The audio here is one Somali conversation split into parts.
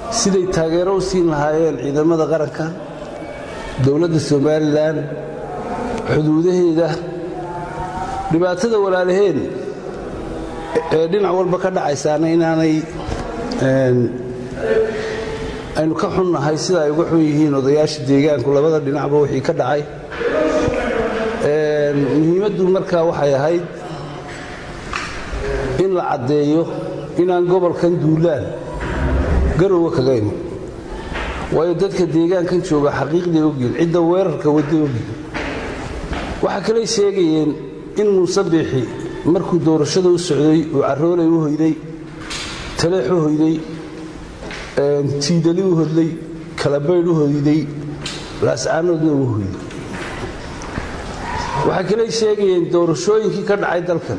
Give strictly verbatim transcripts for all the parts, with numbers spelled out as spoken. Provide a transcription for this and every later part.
siday taageero u siin lahaayeen ciidamada qaranka dawladda Soomaaliland xuduudaheeda dhibaatada walaalaheen ee dhinac walba ka dhacaysaana inaanay aynu ka xunnahay sida ay uga xun yihiin odayaasha deegaanku labada dhinacba wixii ka dhacay muhiimaddu markaa waxay ahayd in la caddeeyo inaan gobolkan duulaan garowa kaga iman waayo dadka deegaankan jooga xaqiiqdii ogyiin cidda weerarka wadda ogyiin waxa kale sheegayeen in Muuse Biixi markuu doorashada u socday uu caroolay u hoyday taleex u hoyday tiidali u hodlay kala baydh u hoyday laascaanoodna u hoyday waxa kale sheegayeen doorashooyinkii ka dhacay dalkan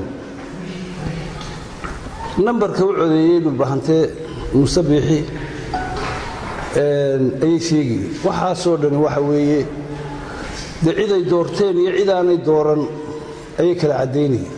nambarka u codeeyay dhul bahantee Muuse Biixi ay sheegay waxa soo dhan waxa weeye ciiday doorteen iyo ciidaanay dooran ay kala cadeynayeen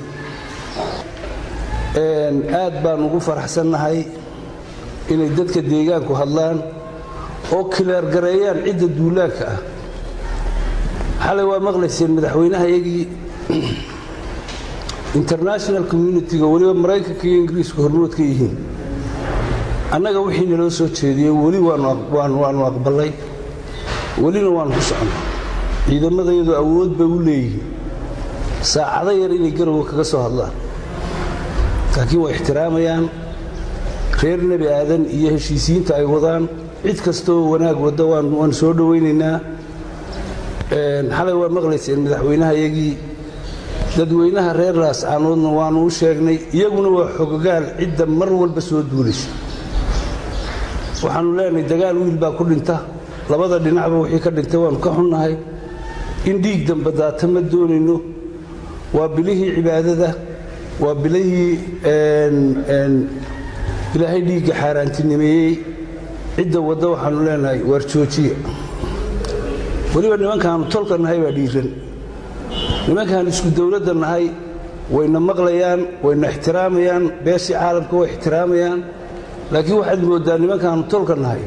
een aad baan ugu faraxsanahay inay dadka deegaanku hadlaan oo kileer gareeyaan cidda duulaanka ah xalay waa maqlayseen madaxweynaha iyagii international community-ga waliba Mareykanka iyo Ingiriiska hormood ka yihiin annaga wixii naloo soo jeediyay wali waan waan aqbalay walina waan ku soconaa ciidamadayadu awood bay u leeyihiin saacado yar inay garow kaga soo hadlaan laakiin way ixtiraamayaan reer nabi aadan iyo heshiisiinta ay wadaan cid kastoo wanaag wada waan waan soo dhaweynaynaa een xalay waa maqlayseen madaxweynaha iyagii dadweynaha reer Laascaanoodna waan u sheegnay iyaguna waa xoggaal cidda mar walba soo duulisay waxaanu leenahay dagaal wiil baa ku dhinta labada dhinacba wixii ka dhintay waan ka xunnahay in dhiig dambe daata ma doonayno waa bilihii cibaadada waa bilihii een een ilaahay dhiigga xaaraantinimeeyay cidda wada waxaanu leenahay war joojiya waliba nimankaan tolka nahay baa dhiiran nimankaan isku dawladda nahay wayna maqlayaan wayna ixtiraamayaan beeshii caalamka way ixtiraamayaan laakiin waxaad moodaa nimankaan tolka nahay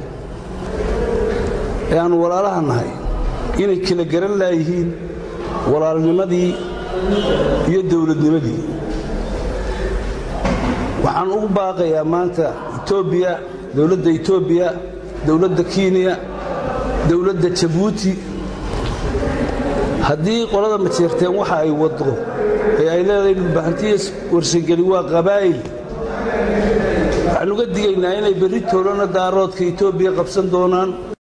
ee aan walaalaha nahay inay kala garan laayihiin walaalnimadii iyo dawladnimadii waxaan ugu baaqayaa maanta Itoobiya dawladda Itoobiya dawladda Kenya dawladda Djibouti haddii qolada ma jeerteen waxa ay wado ee ay leedahay dhulbahantiis warsageli waa qabaayil waxaan uga digaynaa inay berri toolana daaroodka Itoobiya qabsan doonaan